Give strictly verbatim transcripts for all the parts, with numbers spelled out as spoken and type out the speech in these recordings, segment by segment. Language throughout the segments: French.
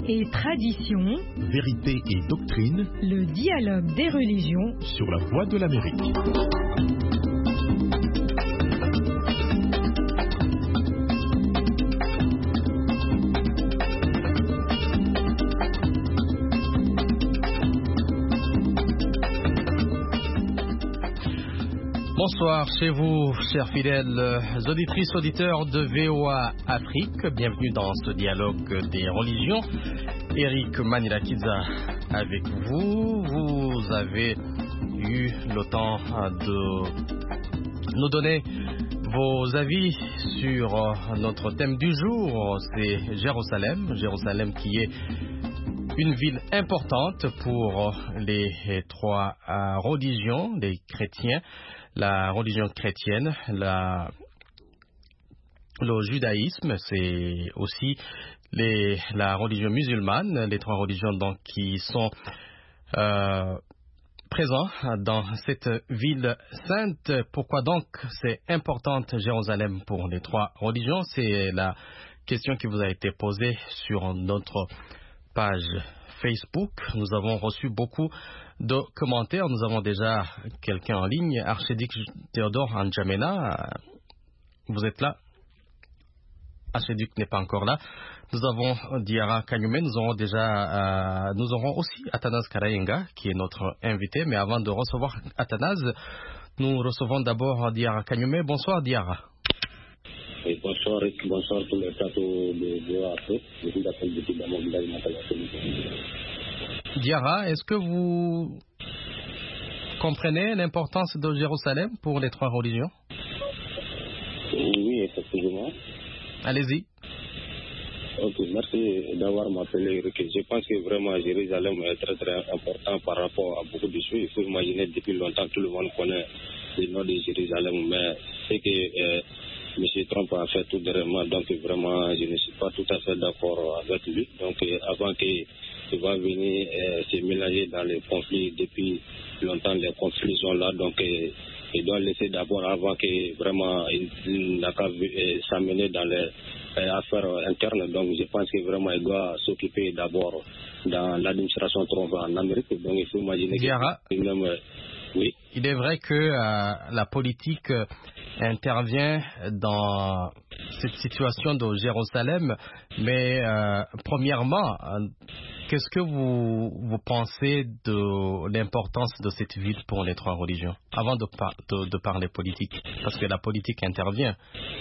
et tradition, vérité et doctrine, le dialogue des religions sur la Voix de l'Amérique. Bonsoir chez vous, chers fidèles auditrices, auditeurs de V O A Afrique. Bienvenue dans ce dialogue des religions. Eric Manilakiza avec vous. Vous avez eu le temps de nous donner vos avis sur notre thème du jour. C'est Jérusalem. Jérusalem qui est une ville importante pour les trois religions, les chrétiens. La religion chrétienne, la, le judaïsme, c'est aussi les, la religion musulmane, les trois religions donc qui sont euh, présents dans cette ville sainte. Pourquoi donc c'est importante Jérusalem pour les trois religions? C'est la question qui vous a été posée sur notre page Facebook. Nous avons reçu beaucoup de commentaires. Nous avons déjà quelqu'un en ligne, Archiduc Théodore N'Djamena. Vous êtes là? Archiduc n'est pas encore là. Nous avons Diarra Kanyume. Nous aurons déjà, euh, nous aurons aussi Athanase Karayenga qui est notre invité. Mais avant de recevoir Athanase, nous recevons d'abord Diarra Kanyume. Bonsoir Diarra. Et bonsoir, bonsoir pour le plateau de V O A Afrique. Je vous appelle depuis dans mon village natal. Diarra, est-ce que vous comprenez l'importance de Jérusalem pour les trois religions? Oui, effectivement. Allez-y. Ok, merci d'avoir m'appelé Eric. Je pense que vraiment Jérusalem est très très important par rapport à beaucoup de choses. Il faut imaginer depuis longtemps tout le monde connaît le nom de Jérusalem, mais c'est que euh, M. Trump a fait tout dernièrement, donc vraiment je ne suis pas tout à fait d'accord avec lui. Donc euh, avant qu'il va venir euh, se mélanger dans les conflits, depuis longtemps les conflits sont là, donc euh, il doit laisser d'abord avant que vraiment il n'a qu'à euh, s'amener dans les euh, affaires internes. Donc je pense que vraiment il doit s'occuper d'abord dans l'administration Trump en Amérique. Donc il faut imaginer Diarra, que même euh, oui. Il est vrai que euh, la politique euh, intervient dans cette situation de Jérusalem, mais euh, premièrement, euh, qu'est-ce que vous, vous pensez de l'importance de cette ville pour les trois religions, avant de, par, de, de parler politique, parce que la politique intervient.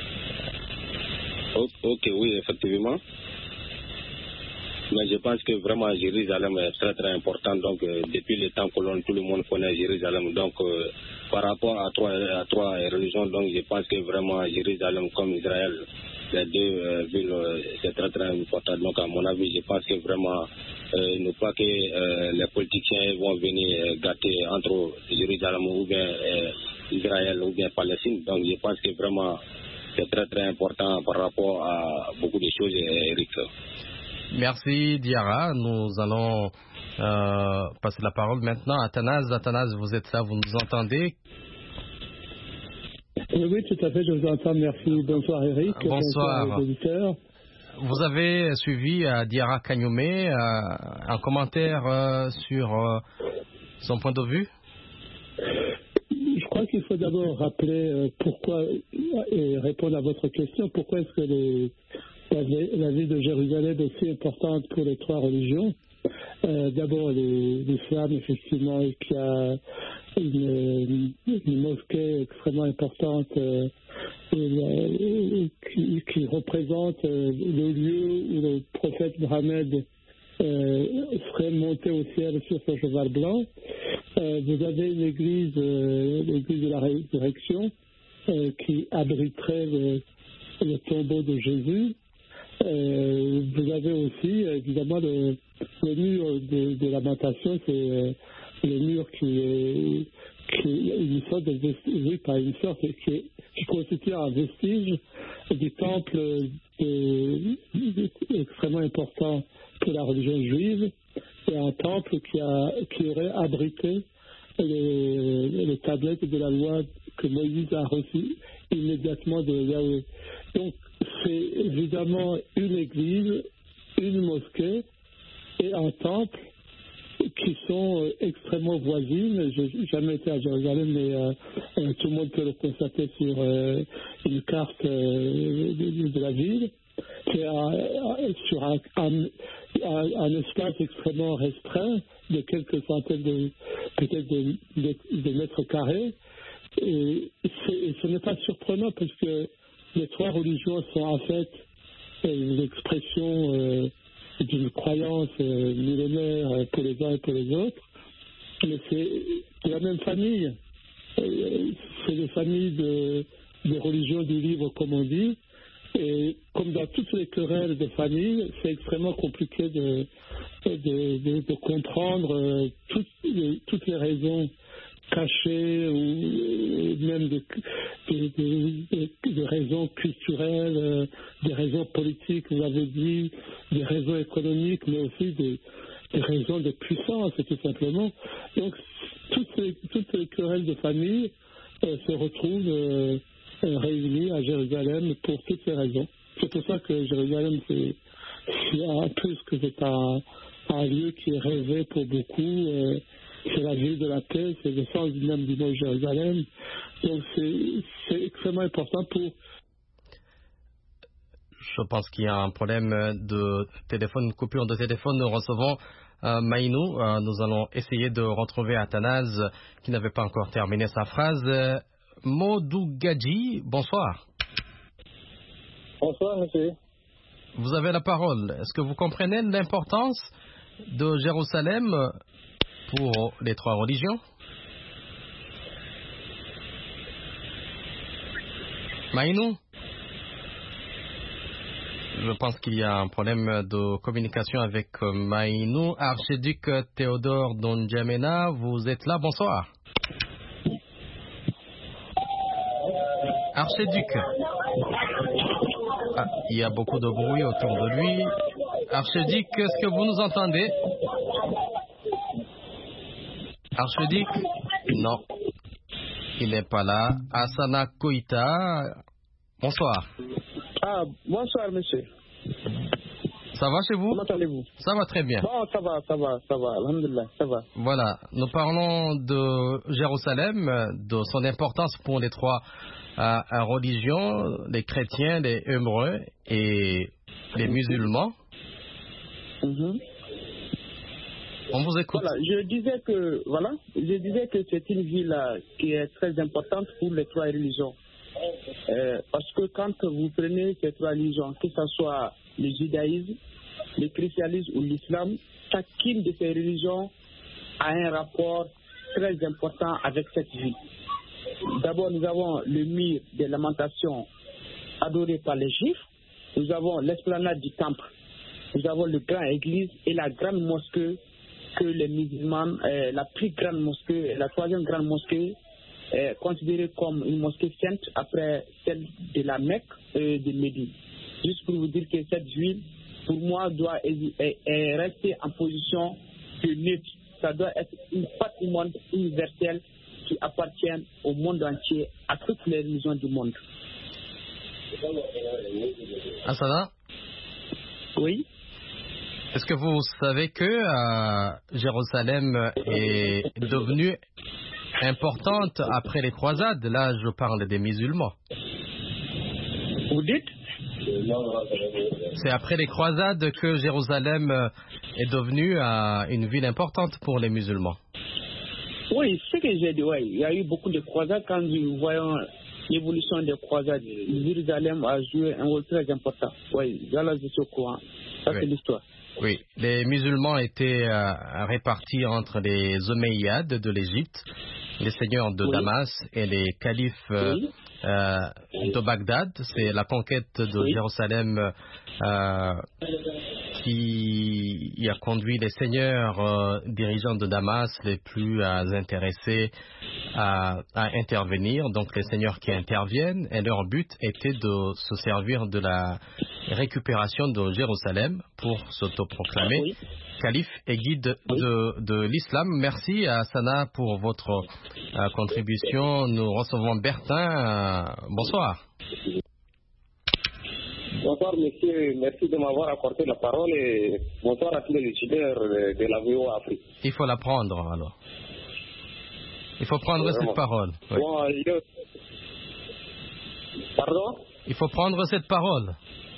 Ok, okay, oui, effectivement. Mais je pense que vraiment Jérusalem est très très important. Donc euh, depuis le temps que tout le monde connaît Jérusalem. Donc euh, par rapport à trois, à trois religions, donc je pense que vraiment Jérusalem comme Israël, les deux euh, villes, euh, c'est très très important. Donc à mon avis, je pense que vraiment euh, il ne faut pas que euh, les politiciens vont venir euh, gâter entre Jérusalem ou bien euh, Israël ou bien Palestine. Donc je pense que vraiment c'est très très important par rapport à beaucoup de choses, Eric. Merci Diarra. Nous allons euh, passer la parole maintenant à Athanase. Athanase, vous êtes là, vous nous entendez? Oui, oui, tout à fait, je vous entends. Merci. Bonsoir Eric. Bonsoir. Bonsoir aux auditeurs. Vous avez suivi euh, Diarra Kanyume, euh, un commentaire euh, sur euh, son point de vue? Je crois qu'il faut d'abord rappeler euh, pourquoi, et répondre à votre question, pourquoi est-ce que les La, la ville de Jérusalem est aussi importante pour les trois religions. Euh, D'abord, l'islam, effectivement, qui a une, une mosquée extrêmement importante euh, et, qui, qui représente euh, le lieu où le prophète Mohammed euh, serait monté au ciel sur son cheval blanc. Euh, vous avez l'église, euh, l'église de la résurrection, euh, qui abriterait le, le tombeau de Jésus. Euh, vous avez aussi évidemment le, le mur de, de lamentation, c'est euh, le mur qui est, qui est une sorte de vestige, oui, pas une sorte, qui, qui constitue un vestige du temple de, de, extrêmement important pour la religion juive, et un temple qui, a, qui aurait abrité les, les tablettes de la loi que Moïse a reçues immédiatement de Yahweh. Donc, c'est évidemment une église, une mosquée, et un temple qui sont euh, extrêmement voisines. Je n'ai jamais été à Jérusalem, mais euh, euh, tout le monde peut le constater sur euh, une carte euh, de, de la ville. C'est euh, sur un, un, un, un espace extrêmement restreint de quelques centaines de peut-être de, de, de mètres carrés. Et, et ce n'est pas surprenant parce que les trois religions sont en fait l'expression euh, d'une croyance euh, millénaire pour les uns et pour les autres, mais c'est de la même famille. Euh, c'est des familles de, de religions du livre, comme on dit, et comme dans toutes les querelles de famille, c'est extrêmement compliqué de, de, de, de comprendre euh, toutes, les, toutes les raisons cachées ou même des de, de, de, de raisons culturelles, euh, des raisons politiques, vous l'avez dit, des raisons économiques, mais aussi des, des raisons de puissance, tout simplement. Donc, toutes les, toutes les querelles de famille euh, se retrouvent euh, réunies à Jérusalem pour toutes ces raisons. C'est pour ça que Jérusalem, c'est, c'est en plus que c'est un, un lieu qui est rêvé pour beaucoup. Euh, c'est la ville de la paix, c'est le sens même du mot Jérusalem. Donc c'est, c'est extrêmement important pour... Je pense qu'il y a un problème de téléphone, coupure de téléphone. Nous recevons euh, Maïnou. Euh, nous allons essayer de retrouver Athanase qui n'avait pas encore terminé sa phrase. Euh, Modougadji, bonsoir. Bonsoir, monsieur. Vous avez la parole. Est-ce que vous comprenez l'importance de Jérusalem pour les trois religions? Maïnou? Je pense qu'il y a un problème de communication avec Maïnou. Archiduc Théodore Donjamena, vous êtes là, bonsoir. Archiduc. Ah, il y a beaucoup de bruit autour de lui. Archiduc, est-ce que vous nous entendez? Archiduc? Non. Il n'est pas là. Asana Koïta, bonsoir. Ah, bonsoir, monsieur. Ça va chez vous? Comment allez-vous? Ça va très bien. Bon, ça va, ça va, ça va, alhamdoulilah, ça va. Voilà, nous parlons de Jérusalem, de son importance pour les trois euh, religions, les chrétiens, les hébreux et les musulmans. Mm-hmm. On vous écoute. Voilà, je disais que, voilà, je disais que c'est une ville euh, qui est très importante pour les trois religions. Euh, parce que quand vous prenez ces trois religions, que ce soit le judaïsme, le christianisme ou l'islam, chacune de ces religions a un rapport très important avec cette ville. D'abord, nous avons le mur des lamentations adoré par les juifs, nous avons l'esplanade du temple, nous avons le grand église et la grande mosquée que les musulmans, euh, la plus grande mosquée, la troisième grande mosquée, est considérée comme une mosquée sainte après celle de la Mecque et de Médine. Juste pour vous dire que cette ville, pour moi, doit est, est rester en position de neutre. Ça doit être une patrimoine universel qui appartient au monde entier, à toutes les religions du monde. Asana? Oui. Est-ce que vous savez que euh, Jérusalem est devenue importante après les croisades? Là, je parle des musulmans. Vous dites? C'est après les croisades que Jérusalem est devenue euh, une ville importante pour les musulmans. Oui, c'est ce que j'ai dit. Oui. Il y a eu beaucoup de croisades. Quand nous voyons l'évolution des croisades, Jérusalem a joué un rôle très important. Oui, là, je suis au courant. Ça, oui. C'est l'histoire. Oui, les musulmans étaient euh, répartis entre les Omeyyades de l'Égypte, les seigneurs de oui. Damas et les califes euh, oui. euh, de Bagdad. C'est la conquête de oui. Jérusalem euh, qui y a conduit les seigneurs euh, dirigeants de Damas les plus euh, intéressés à, à intervenir. Donc les seigneurs qui interviennent, et leur but était de se servir de la récupération de Jérusalem pour s'autoproclamer oui. calife et guide oui. de, de l'islam. Merci à Sana pour votre euh, contribution. Nous recevons Bertin. Euh, bonsoir. Bonsoir. bonsoir, monsieur. Merci de m'avoir accordé la parole et bonsoir à tous les étudiants de la V O A Afrique. Il faut la prendre, alors. Il faut prendre Vraiment. cette parole. Oui. Bon, je... Pardon? Il faut prendre cette parole.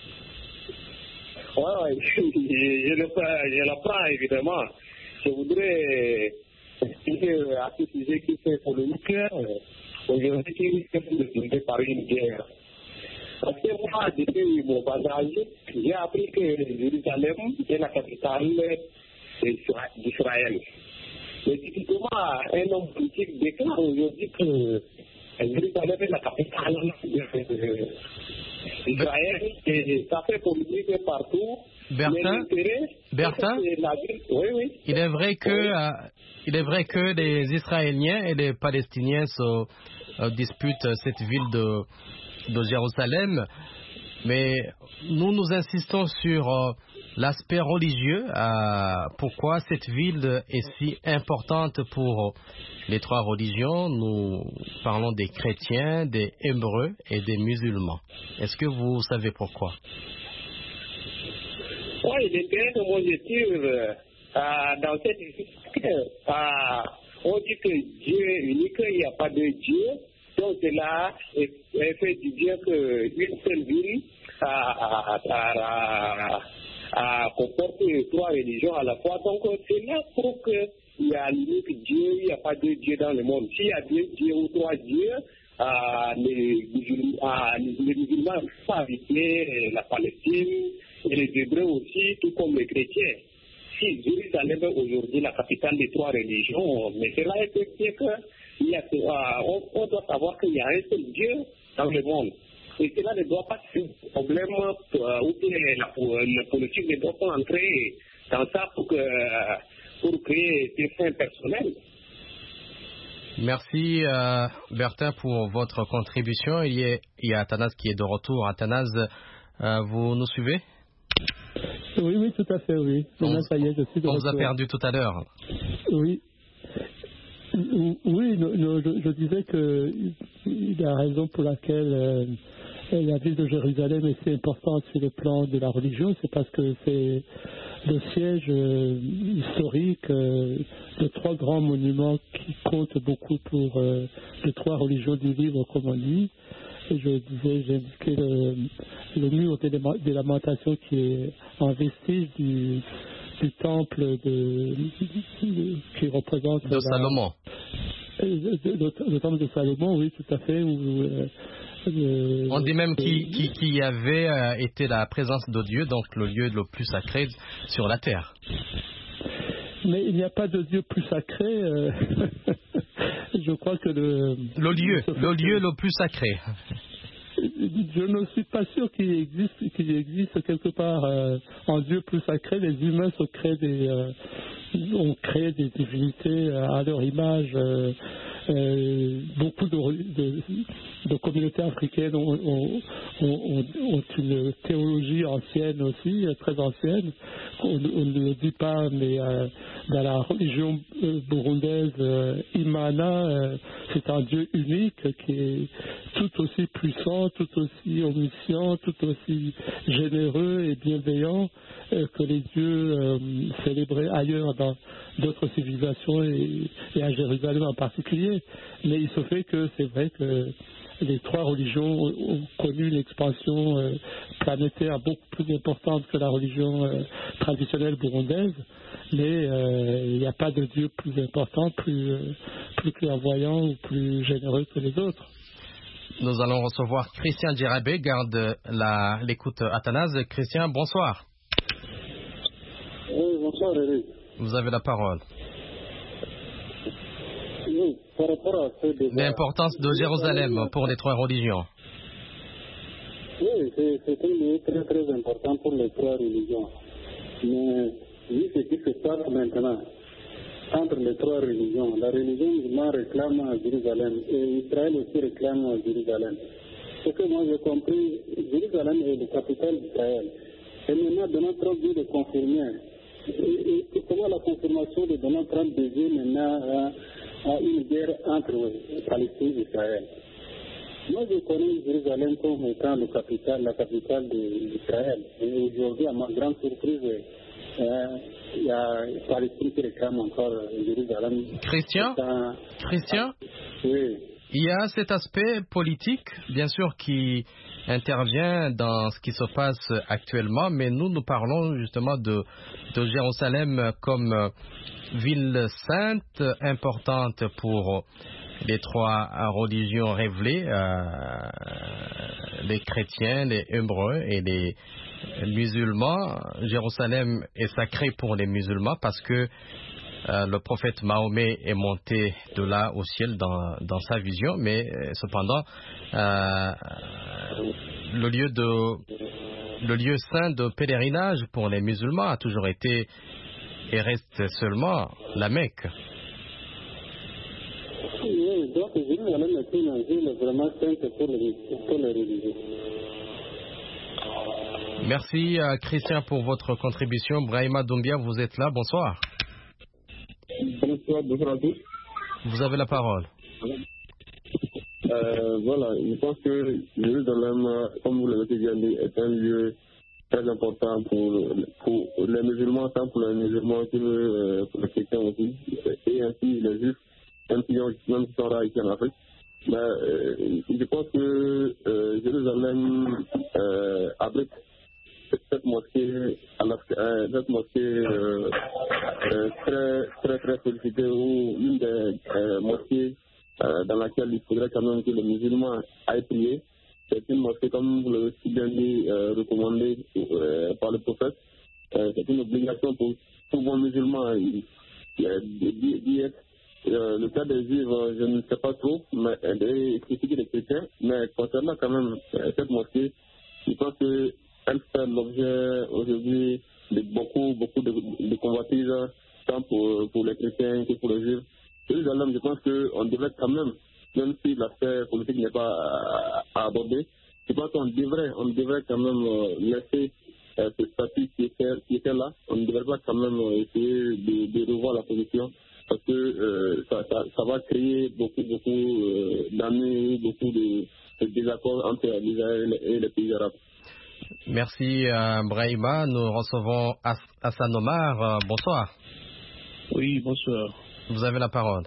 Oui, ouais, je, je, le, je la prends, évidemment. Je voudrais expliquer à ce sujet qui fait polémique. Aujourd'hui, qui risque de tomber par une guerre. Parce que moi, depuis mon bas âge, j'ai appris que Jérusalem est la capitale d'Israël. Mais typiquement, un homme politique déclare aujourd'hui que Jérusalem est la capitale d'Israël et ça fait polémique partout. Bertin, Bertin, oui, oui. il est vrai que oui. euh, il est vrai que les Israéliens et les Palestiniens se, euh, disputent cette ville de, de Jérusalem, mais nous nous insistons sur euh, l'aspect religieux. Euh, pourquoi cette ville est si importante pour les trois religions? Nous parlons des chrétiens, des hébreux et des musulmans. Est-ce que vous savez pourquoi? Oui, il est bien de mon étude euh, dans cette étude. Euh, on dit que Dieu est unique, il n'y a pas de Dieu. Donc cela fait du bien qu'une seule ville comporte trois religions à la fois. Donc cela prouve qu'il y a l'unique Dieu, il n'y a pas de Dieu dans le monde. S'il y a deux dieux ou trois dieux, euh, les musulmans ne peuvent pas habiter la Palestine. Et les Hébreux aussi, tout comme les chrétiens. Si Jérusalem est aujourd'hui la capitale des trois religions, mais cela est dire qu'on on doit savoir qu'il y a un seul Dieu dans le monde. Et cela ne doit pas être un problème euh, où la, la politique ne doit pas entrer dans ça pour, que, pour créer des fins personnels. Merci euh, Bertin pour votre contribution. Il y a, il y a Athanase qui est de retour. Athanase, euh, vous nous suivez? Oui, oui, tout à fait, oui. On, ça y est, je suis de on retour. vous a perdu tout à l'heure. Oui. Oui, no, no, je, je disais qu'il a raison pour laquelle euh, la ville de Jérusalem est si importante sur le plan de la religion. C'est parce que c'est le siège euh, historique euh, de trois grands monuments qui comptent beaucoup pour euh, les trois religions du livre, comme on dit. Et je disais, j'ai indiqué le, le mur des lamentations qui est un vestige du, du temple de, de, qui représente de la, Salomon. Le, le, le temple de Salomon, oui, tout à fait. Où, euh, le, On dit même qu'il qui, qui avait euh, été la présence de Dieu, donc le lieu le plus sacré sur la terre. Mais il n'y a pas de Dieu plus sacré. Euh, je crois que le... Le lieu, le lieu le plus sacré. Je ne suis pas sûr qu'il existe, qu'il existe quelque part euh, un Dieu plus sacré. Les humains se créent des, euh, ont créé des divinités à leur image. Euh, euh, beaucoup de, de, de communautés africaines ont, ont, ont, ont une théologie ancienne aussi, très ancienne. On, on ne le dit pas, mais euh, dans la religion burundaise, euh, Imana, euh, c'est un Dieu unique qui est tout aussi puissant, tout aussi omniscient, tout aussi généreux et bienveillant euh, que les dieux euh, célébrés ailleurs dans d'autres civilisations et, et à Jérusalem en particulier. Mais il se fait que c'est vrai que les trois religions ont connu une expansion euh, planétaire beaucoup plus importante que la religion euh, traditionnelle burundaise, mais euh, il n'y a pas de Dieu plus important, plus, euh, plus clairvoyant ou plus généreux que les autres. Nous allons recevoir Christian Djirabé, garde la, l'écoute Athanase. Christian, bonsoir. Oui, bonsoir Eric. Vous avez la parole. Oui, par rapport à ce débat... L'importance de Jérusalem pour les trois religions. Oui, c'est, c'est un lieu très très important pour les trois religions. Mais vu ce qui se passe maintenant entre les trois religions, la religion musulmane réclame à Jérusalem et Israël aussi réclame à Jérusalem. Ce que moi j'ai compris, Jérusalem est la capitale d'Israël. Et maintenant Donald Trump vient de confirmer. Et, et, et comment la confirmation de Donald Trump devient maintenant à, à une guerre entre Palestine et Israël. Moi, je connais Jérusalem comme étant le capital, la capitale d'Israël. Et aujourd'hui, à ma grande surprise, euh, il y a Palestine qui réclame encore Jérusalem. Christian, un... Christian Oui. Il y a cet aspect politique, bien sûr, qui intervient dans ce qui se passe actuellement, mais nous, nous parlons justement de, de Jérusalem comme ville sainte, importante pour les trois religions révélées, euh, les chrétiens, les hébreux et les musulmans. Jérusalem est sacré pour les musulmans parce que euh, le prophète Mahomet est monté de là au ciel dans, dans sa vision, mais euh, cependant, euh, le lieu de le lieu saint de pèlerinage pour les musulmans a toujours été et reste seulement la Mecque. Oui, donc Jérusalem est une ville vraiment sainte pour les, pour les religieux. Merci à Christian pour votre contribution. Brahima Doumbia, vous êtes là. Bonsoir. Bonsoir, bonsoir à tous. Vous avez la parole. Euh, voilà, je pense que Jérusalem, comme vous l'avez bien dit, est un lieu très important pour, pour les musulmans, tant pour les musulmans que euh, pour les chrétiens aussi, et ainsi les juifs, même qui sont là ici en Afrique. Mais euh, je pense que euh, Jérusalem euh, abrite cette mosquée, à la, euh, cette mosquée euh, euh, très, très, très sollicitée, ou une des euh, mosquées euh, dans laquelle il faudrait quand même que les musulmans aillent prier. C'est une mosquée, comme vous l'avez si bien dit, euh, recommandée euh, par le prophète. Euh, c'est une obligation pour tout bon musulman d'y être. Euh, le cas des juifs, euh, je ne sais pas trop, mais des critiques des chrétiens, mais concernant quand même euh, cette mosquée, je pense qu'elle fait l'objet aujourd'hui de beaucoup, beaucoup de, de convoitises, tant pour, pour les chrétiens que pour les juifs. Jérusalem, je pense qu'on devrait quand même, même si l'aspect politique n'est pas à, à aborder, je pense qu'on devrait, on devrait quand même euh, laisser euh, ce statut qui était, qui était là. On ne devrait pas quand même euh, essayer de, de revoir la position, parce que euh, ça, ça, ça va créer beaucoup, beaucoup euh, d'années, beaucoup de, de désaccords entre l'Israël et les pays arabes. Merci euh, Brahima. Nous recevons Hassan Omar. Euh, bonsoir. Oui, bonsoir. Vous avez la parole.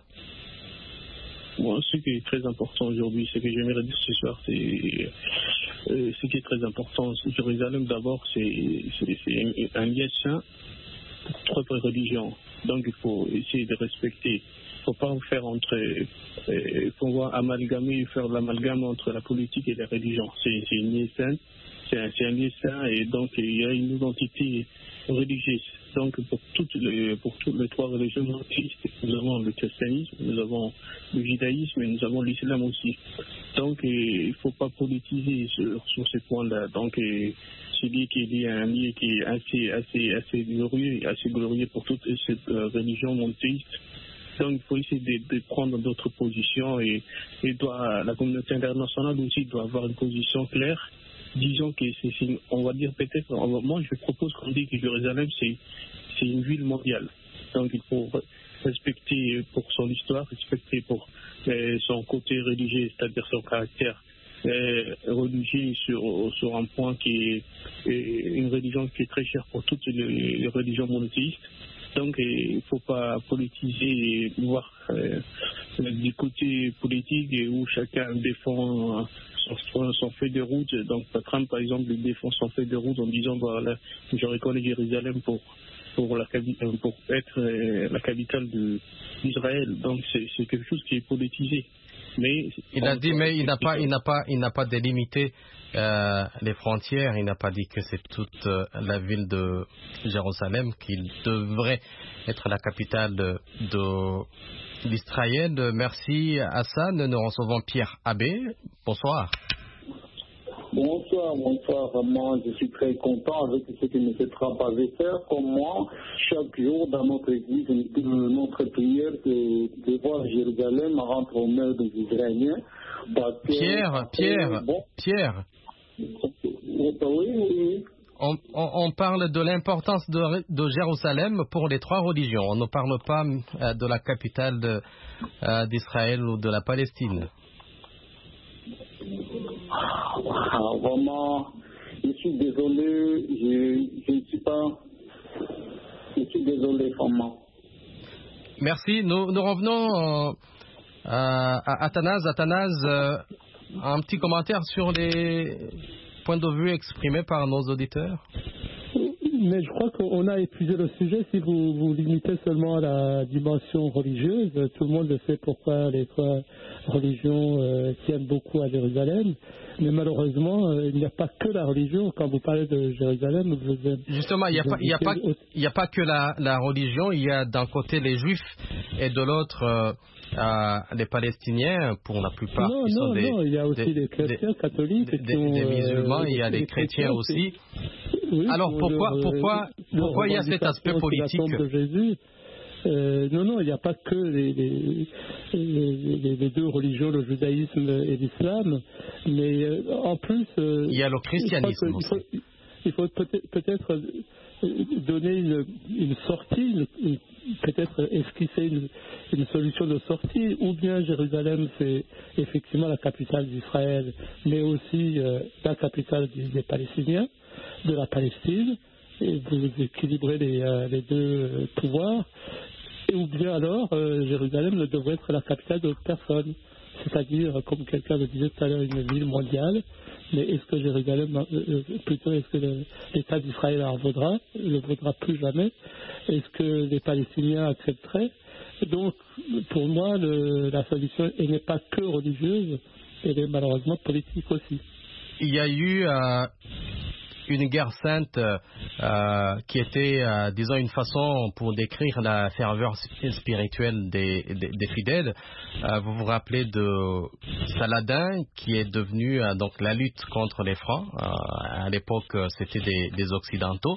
Bon, ce qui est très important aujourd'hui, ce que j'aimerais dire ce soir, c'est euh, ce qui est très important. Jérusalem, d'abord, c'est, c'est, c'est un lieu saint pour trois religions. Donc, il faut essayer de respecter. Il ne faut pas faire entre. Il faut amalgamer, faire l'amalgame entre la politique et la religion. C'est, c'est une lieu sainte. C'est un, c'est un lieu saint, et donc il y a une identité religieuse. Donc pour toutes les, pour toutes les trois religions monothéistes, nous avons le christianisme, nous avons le judaïsme et nous avons l'islam aussi. Donc il ne faut pas politiser sur, sur ces points-là. Donc celui qui est un lieu qui est assez, assez, assez glorieux, assez glorieux pour toutes ces euh, religions monothéistes. Donc il faut essayer de, de prendre d'autres positions, et, et doit, la communauté internationale aussi doit avoir une position claire. Disons que c'est, c'est, on va dire peut-être, va, moi je propose qu'on dise que Jérusalem c'est, c'est une ville mondiale. Donc il faut respecter pour son histoire, respecter pour euh, son côté religieux, c'est-à-dire son caractère euh, religieux sur, sur un point qui est euh, une religion qui est très chère pour toutes les, les religions monothéistes. Donc il ne faut pas politiser et voir euh, du côté politique où chacun défend euh, son, son fait de route. Donc Trump, par exemple, il défend son fait de route en disant voilà, je reconnais Jérusalem pour, pour, la, pour être euh, la capitale de, d'Israël. Donc c'est, c'est quelque chose qui est politisé. Mais il a dit, mais il n'a pas, il n'a pas, il n'a pas délimité euh, les frontières. Il n'a pas dit que c'est toute euh, la ville de Jérusalem qui devrait être la capitale de, de d'Israël. Merci Hassan. Nous recevons Pierre Abbé. Bonsoir. Bonsoir, bonsoir. Vraiment, je suis très content avec ce que M. Trump avait fait. Comme moi, chaque jour dans notre église, notre prière, c'est de voir Jérusalem rentrer aux mains des Israéliens. Pierre, Pierre, bon, Pierre. Oui, oui. On, on, on parle de l'importance de, de Jérusalem pour les trois religions. On ne parle pas euh, de la capitale de, euh, d'Israël ou de la Palestine. Ah, vraiment, je suis désolé, je, je ne suis pas... Je suis désolé, vraiment. Merci. Nous, nous revenons euh, à, à Athanase. Athanase, euh, un petit commentaire sur les points de vue exprimés par nos auditeurs. Mais je crois qu'on a épuisé le sujet. Si vous vous limitez seulement à la dimension religieuse, tout le monde sait pourquoi les trois religions euh, tiennent beaucoup à Jérusalem. Mais malheureusement, euh, il n'y a pas que la religion. Quand vous parlez de Jérusalem, vous êtes... Justement, il n'y a, a, a, a pas que la, la religion. Il y a d'un côté les Juifs et de l'autre euh, euh, les Palestiniens, pour la plupart. Non, qui non, sont des, non. Il y a aussi des, des chrétiens des, catholiques. Des, des, des musulmans, euh, il y a des chrétiens aussi. Oui, alors pourquoi, leur, pourquoi, pourquoi il y a cet aspect politique de Jésus euh, Non, non, il n'y a pas que les, les, les, les deux religions, le judaïsme et l'islam, mais euh, en plus... Euh, il y a le christianisme il faut, il faut peut-être, peut-être donner une, une sortie, une, peut-être esquisser une, une solution de sortie, ou bien Jérusalem, c'est effectivement la capitale d'Israël, mais aussi euh, la capitale des, des Palestiniens, de la Palestine, et vous équilibrez les, euh, les deux euh, pouvoirs, et ou bien alors euh, Jérusalem ne devrait être la capitale de personne, c'est-à-dire, comme quelqu'un le disait tout à l'heure, une ville mondiale. Mais est-ce que Jérusalem, euh, plutôt est-ce que le, l'État d'Israël en vaudra, ne le vaudra plus jamais? Est-ce que les Palestiniens accepteraient? Donc, pour moi, le, la solution elle n'est pas que religieuse, elle est malheureusement politique aussi. Il y a eu euh, une guerre sainte euh, qui était, euh, disons, une façon pour décrire la ferveur spirituelle des, des, des fidèles. Euh, vous vous rappelez de Saladin, qui est devenu euh, donc la lutte contre les Francs. Euh, à l'époque, c'était des, des Occidentaux.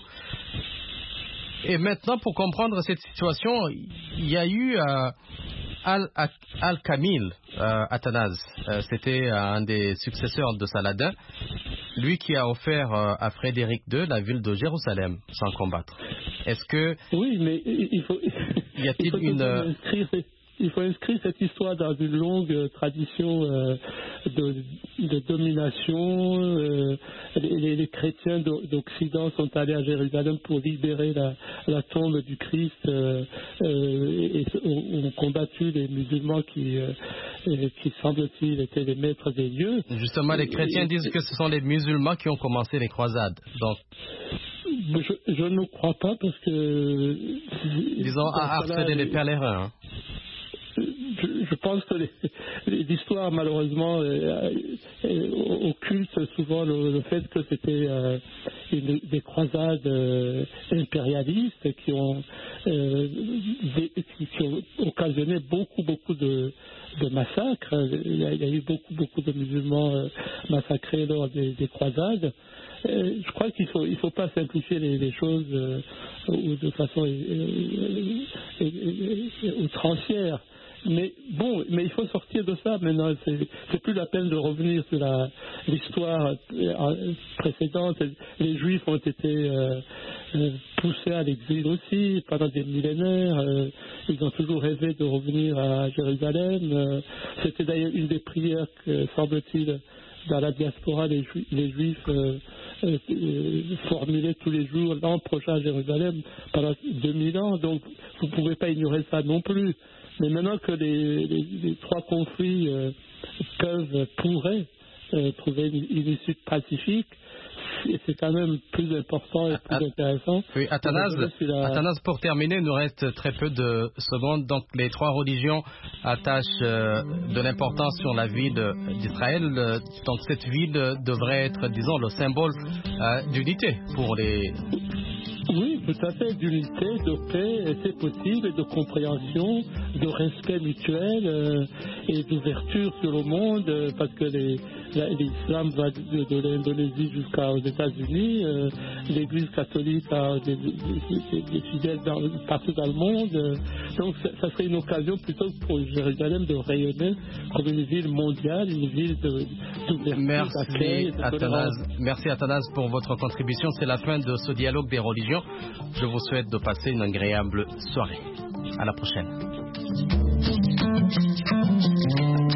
Et maintenant, pour comprendre cette situation, il y a eu euh, Al-Kamil, euh, Athanase. Euh, c'était un des successeurs de Saladin, lui qui a offert euh, à Frédéric deux la ville de Jérusalem sans combattre. Est-ce que... Oui, mais il faut... Y a-t-il il faut une... inscrire, il faut inscrire cette histoire dans une longue tradition euh, de, de domination. Euh, les, les chrétiens d'Occident sont allés à Jérusalem pour libérer la, la tombe du Christ euh, euh, et ont combattu les musulmans qui, euh, qui semble-t-il, étaient les maîtres des lieux. Justement, les chrétiens et, disent que ce sont les musulmans qui ont commencé les croisades. Donc... Je, je ne crois pas parce que... Disons, à harceler les pèlerins. Hein. Je, je pense que les, l'histoire, malheureusement, euh, euh, occulte souvent le, le fait que c'était euh, une, des croisades euh, impérialistes qui ont, euh, des, qui, qui ont occasionné beaucoup, beaucoup de, de massacres. Il y, a, il y a eu beaucoup, beaucoup de musulmans euh, massacrés lors des, des croisades. Euh, je crois qu'il faut, il faut pas simplifier les, les choses euh, ou de façon euh, euh, euh, outrancière. Mais bon, mais il faut sortir de ça maintenant. C'est, c'est plus la peine de revenir sur la, l'histoire précédente. Les Juifs ont été euh, euh, poussés à l'exil aussi pendant des millénaires. Euh, ils ont toujours rêvé de revenir à Jérusalem. Euh, c'était d'ailleurs une des prières que, semble-t-il, dans la diaspora, les Juifs, les Juifs euh, euh, euh, formulaient tous les jours l'an prochain à Jérusalem pendant deux mille ans. Donc, vous ne pouvez pas ignorer ça non plus. Mais maintenant que les, les, les trois conflits euh, peuvent, pourraient euh, trouver une, une issue pacifique, c'est, c'est quand même plus important et plus At- intéressant. Oui, Athanase, la... Athanase, pour terminer, il nous reste très peu de secondes. Donc, les trois religions attachent euh, de l'importance sur la vie de, d'Israël. Donc, cette ville devrait être, disons, le symbole euh, d'unité pour les... Oui, tout à fait, d'unité, de paix, et c'est possible, et de compréhension, de respect mutuel euh, et d'ouverture sur le monde, euh, parce que les, la, l'islam va de, de l'Indonésie jusqu'aux États-Unis, euh, l'Église catholique a des, des, des, des fidèles dans, partout dans le monde, euh, donc ça, ça serait une occasion plutôt pour Jérusalem de rayonner comme une ville mondiale, une ville de, d'ouverture, Merci, d'accueil, de Athanase. Merci Athanase pour votre contribution. C'est la fin de ce dialogue des religions. Je vous souhaite de passer une agréable soirée. À la prochaine.